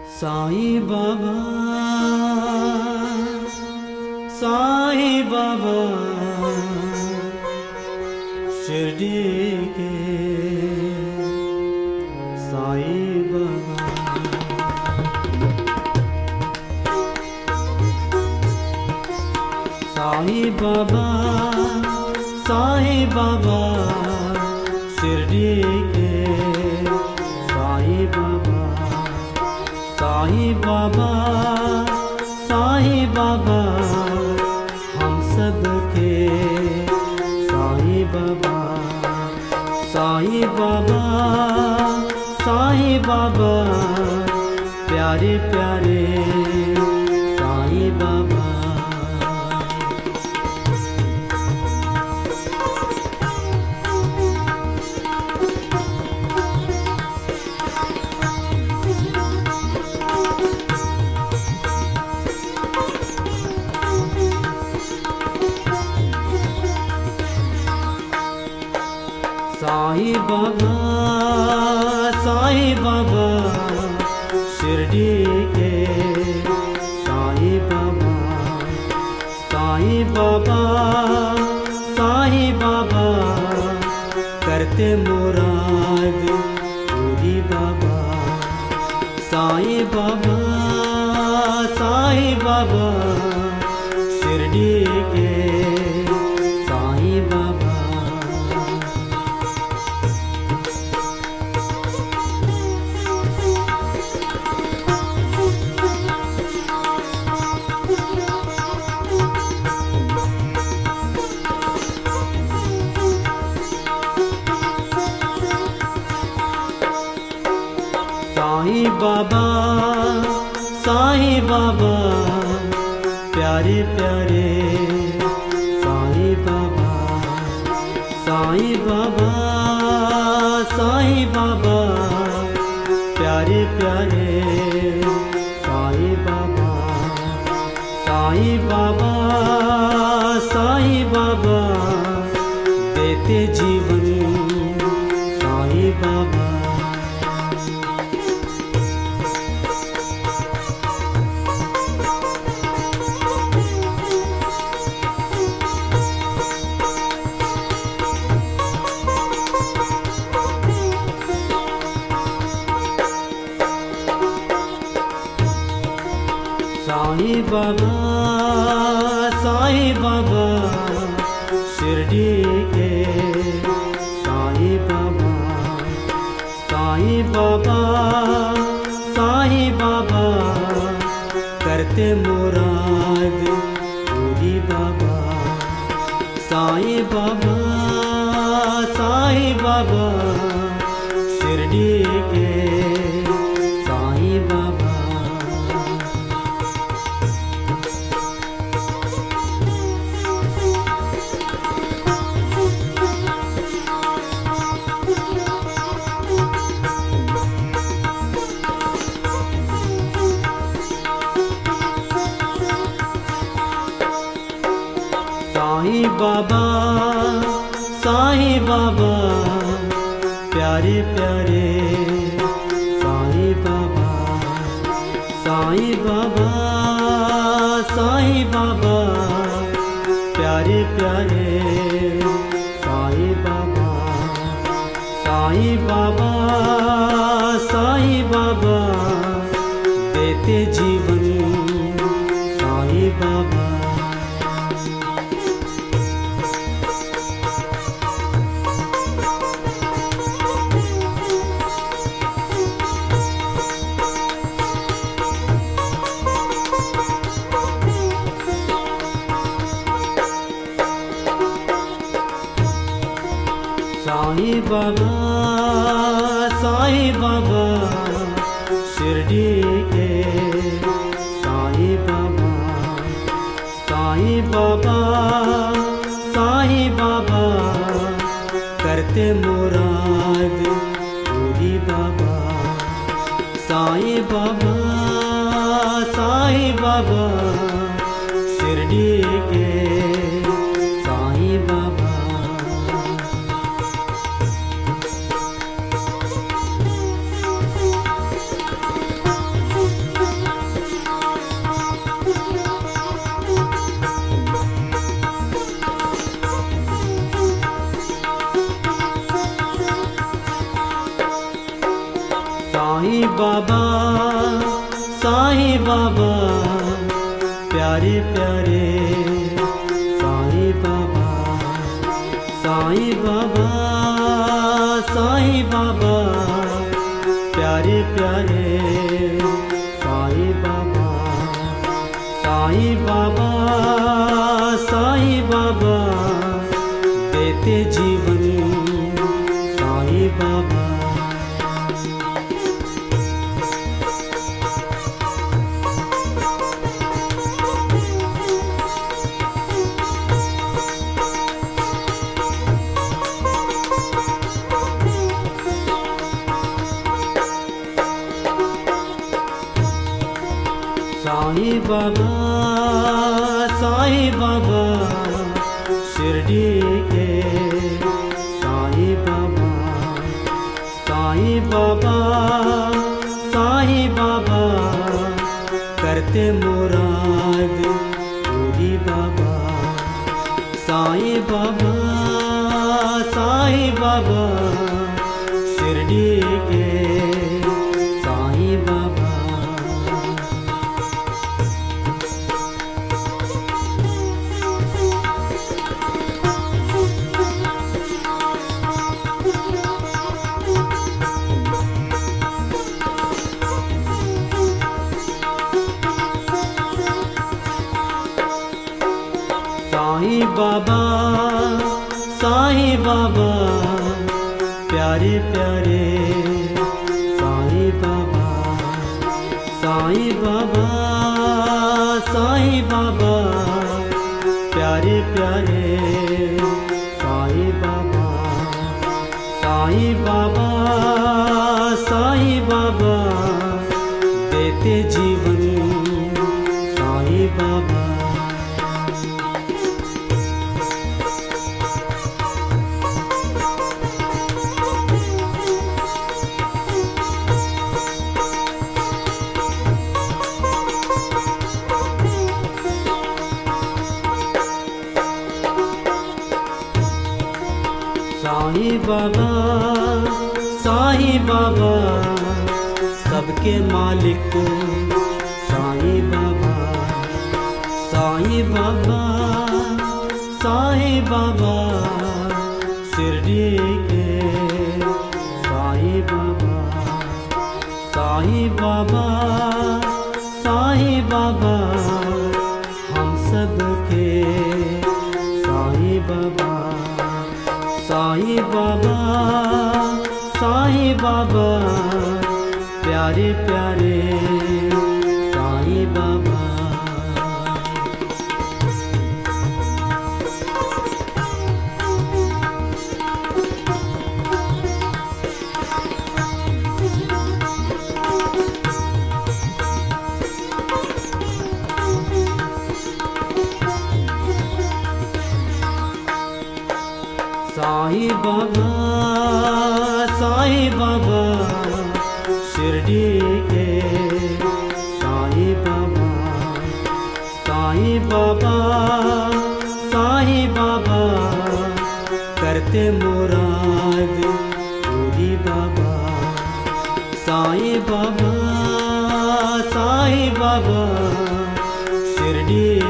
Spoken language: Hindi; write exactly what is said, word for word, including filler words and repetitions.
साईं बाबा साईं बाबा शिरडी के साईं बाबा साईं बाबा साईं बाबा शिरडी के साईं बाबा साईं बाबा साईं बाबा हम सब के साईं बाबा साईं बाबा साईं बाबा प्यारे प्यारे साईं बाबा साईं बाबा साईं बाबा शिरडी के साईं बाबा साईं बाबा साईं बाबा करते मुराद पूरी बाबा साईं बाबा साईं बाबा शिरडी के साईं बाबा साईं बाबा साईं बाबा प्यारे प्यारे साईं बाबा साईं बाबा साईं बाबा प्यारे प्यारे साईं बाबा साईं बाबा साईं बाबा देते जीवन साईं बाबा साईं बाबा साईं बाबा शिरडी के साईं बाबा साईं बाबा साईं बाबा करते मुराद पूरी बाबा साईं बाबा साईं बाबा शिरडी के साईं बाबा साईं बाबा साईं बाबा प्यारे प्यारे साईं बाबा साईं बाबा साईं बाबा प्यारे प्यारे साईं बाबा साईं बाबा साईं बाबा देते जीवन साईं बाबा साईं बाबा साईं बाबा शिरडी के साईं बाबा साईं बाबा साईं बाबा करते मुराद पूरी बाबा साईं बाबा साईं बाबा शिरडी के साईं बाबा साईं बाबा साईं बाबा प्यारे प्यारे साईं बाबा साईं बाबा साईं बाबा प्यारे प्यारे साईं बाबा साईं बाबा साईं बाबा देते जीवन साईं बाबा। साईं बाबा साईं बाबा शिरडी के साईं बाबा साईं बाबा साईं बाबा करते मुराद पूरी बाबा। साईं बाबा साईं बाबा शिरडी के साईं बाबा। साईं बाबा साईं बाबा प्यारे प्यारे साईं बाबा साईं बाबा साईं बाबा प्यारे प्यारे साईं बाबा साईं बाबा साईं बाबा देते जीवन साईं बाबा। साईं बाबा साईं बाबा सबके मालिक साईं बाबा साईं बाबा साईं बाबा शिरडी के साईं बाबा साईं बाबा साईं बाबा हम सब के साईं बाबा साईं बाबा साईं बाबा प्यारे प्यारे साईं बाबा। साईं बाबा साईं बाबा शिरडी के साईं बाबा साईं बाबा साईं बाबा करते मुराद पूरी बाबा। साईं बाबा साईं बाबा शिरडी